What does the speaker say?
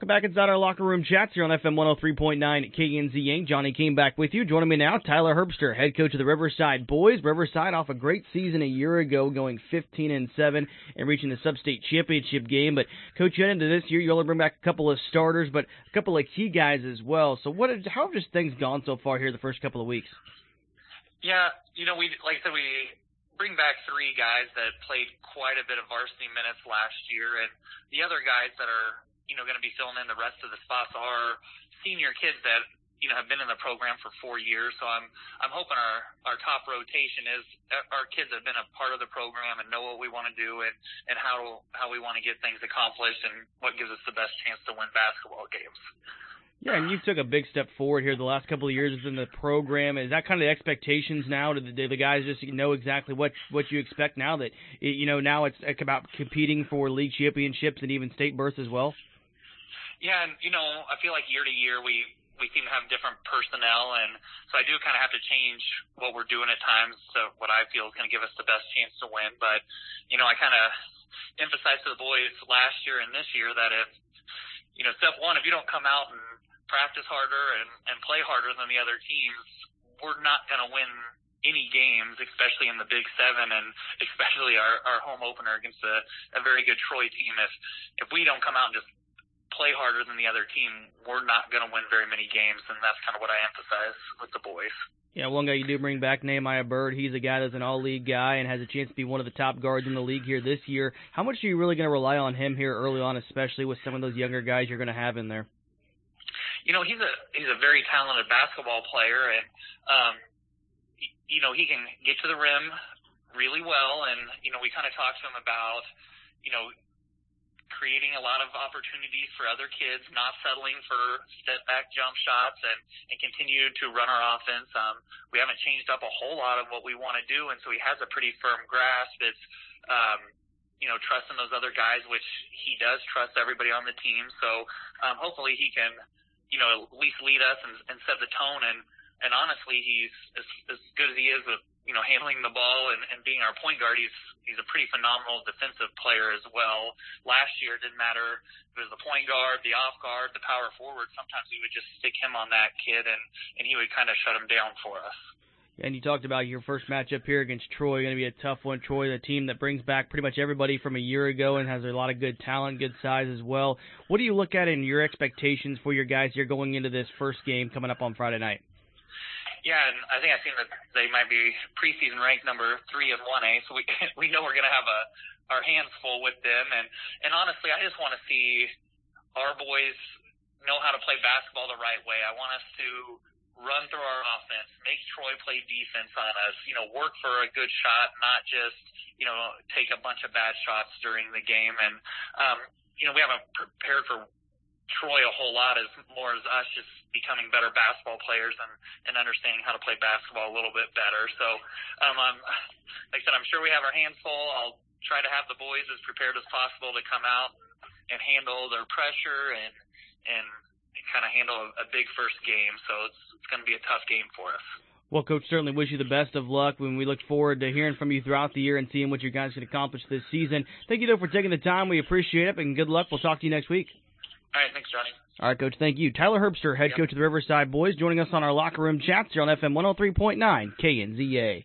welcome back inside our locker room chats here on FM 103.9 KNZA. Johnny came back with you. Joining me now, Tyler Herbster, head coach of the Riverside Boys. Riverside off a great season a year ago, going 15-7 and reaching the sub-state championship game. But, Coach, you into this year, you only bring back a couple of starters, but a couple of key guys as well. So how have just things gone so far here the first couple of weeks? Yeah, we bring back three guys that played quite a bit of varsity minutes last year, and the other guys that are, going to be filling in the rest of the spots are senior kids that, have been in the program for 4 years. So I'm hoping our top rotation is our kids that have been a part of the program and know what we want to do and how we want to get things accomplished and what gives us the best chance to win basketball games. Yeah, and you took a big step forward here the last couple of years within the program. Is that kind of the expectations now? Do the guys just know exactly what you expect now that, now it's about competing for league championships and even state berths as well? Yeah, and, I feel like year to year we seem to have different personnel, and so I do kind of have to change what we're doing at times to what I feel is going to give us the best chance to win. But, I kind of emphasized to the boys last year and this year that if, step one, if you don't come out and practice harder and play harder than the other teams, we're not going to win any games, especially in the Big Seven and especially our home opener against a very good Troy team. If we don't come out and just play harder than the other team, we're not going to win very many games, and that's kind of what I emphasize with the boys. Yeah, one guy you do bring back, Nehemiah Bird. He's a guy that's an all-league guy and has a chance to be one of the top guards in the league here this year. How much are you really going to rely on him here early on, especially with some of those younger guys you're going to have in there? He's a very talented basketball player, and he can get to the rim really well. And we kind of talked to him about creating a lot of opportunities for other kids, not settling for step back jump shots, and continue to run our offense. We haven't changed up a whole lot of what we want to do, and so he has a pretty firm grasp. It's trusting those other guys, which he does trust everybody on the team. So hopefully he can at least lead us and set the tone. And honestly, he's as good as he is with, handling the ball and being our point guard. He's a pretty phenomenal defensive player as well. Last year, it didn't matter if it was the point guard, the off guard, the power forward. Sometimes we would just stick him on that kid, and he would kind of shut him down for us. And you talked about your first matchup here against Troy, going to be a tough one. Troy, the team that brings back pretty much everybody from a year ago and has a lot of good talent, good size as well. What do you look at in your expectations for your guys here going into this first game coming up on Friday night? Yeah, and I think I've seen that they might be preseason ranked number 3 in 1A, so we know we're going to have our hands full with them. And honestly, I just want to see our boys know how to play basketball the right way. I want us to run through our offense, make Troy play defense on us, work for a good shot, not just, take a bunch of bad shots during the game. And, we haven't prepared for Troy a whole lot, as more as us just becoming better basketball players and understanding how to play basketball a little bit better. So, like I said, I'm sure we have our hands full. I'll try to have the boys as prepared as possible to come out and handle their pressure and kind of handle a big first game. So it's going to be a tough game for us. Well, Coach, certainly wish you the best of luck when we look forward to hearing from you throughout the year and seeing what you guys can accomplish this season. Thank you, though, for taking the time. We appreciate it, and good luck. We'll talk to you next week. All right, thanks, Johnny. All right, Coach, thank you. Tyler Herbster, head coach of the Riverside Boys, joining us on our locker room chats here on FM 103.9 KNZA.